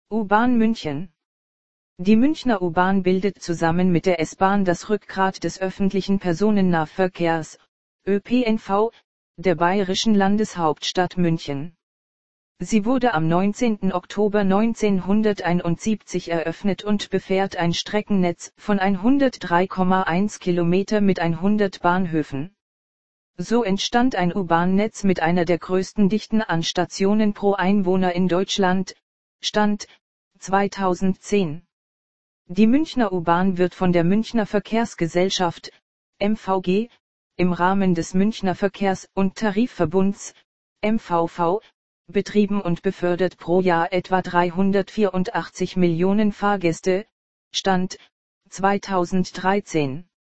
U-Bahn München. Die Münchner U-Bahn bildet zusammen mit der S-Bahn das Rückgrat des öffentlichen Personennahverkehrs, ÖPNV, der bayerischen Landeshauptstadt München. Sie wurde am 19. Oktober 1971 eröffnet und befährt ein Streckennetz von 103,1 Kilometer mit 100 Bahnhöfen. So entstand ein U-Bahn-Netz mit einer der größten Dichten an Stationen pro Einwohner in Deutschland, Stand 2010. Die Münchner U-Bahn wird von der Münchner Verkehrsgesellschaft, MVG, im Rahmen des Münchner Verkehrs- und Tarifverbunds, MVV, betrieben und befördert pro Jahr etwa 384 Millionen Fahrgäste, Stand 2013.